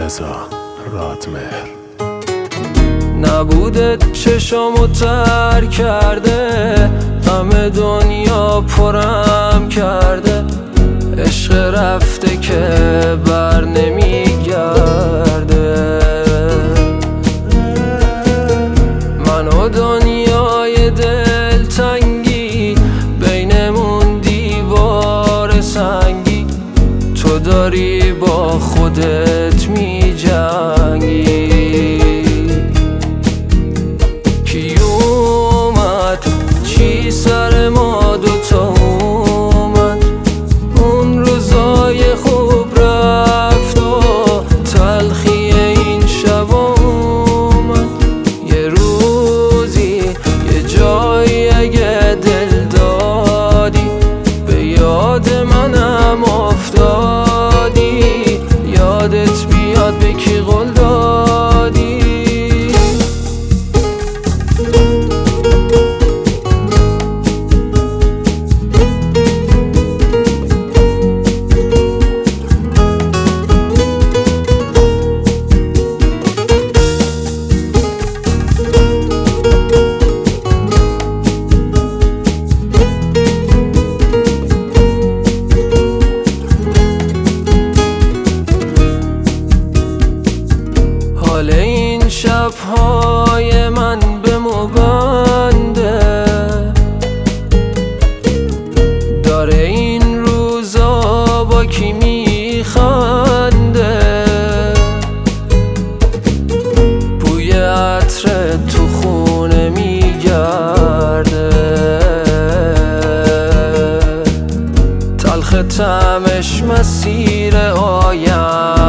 رضا رادمهر. نبودت چشامو تر کرده، همه دنیا پرم کرده، عشق رفته که بر نمیگرده. من و دنیای دلتنگی، بینمون دیوار سنگی، تو داری با خودت میجنگی. کی اومد چی سر ما دوتا اومد، اون روزای خوب رفت و تلخی این شب اومد. یه روزی یه جایی اگه دل دادی، به یاد منم افتادی، یادت بیاد به کی قول دادی. حال این شب‌های من به مو بنده، داره این روزا با کی میخنده. بوی عطر تو خونه میگرده، تلخ طعمش مسیر آینده.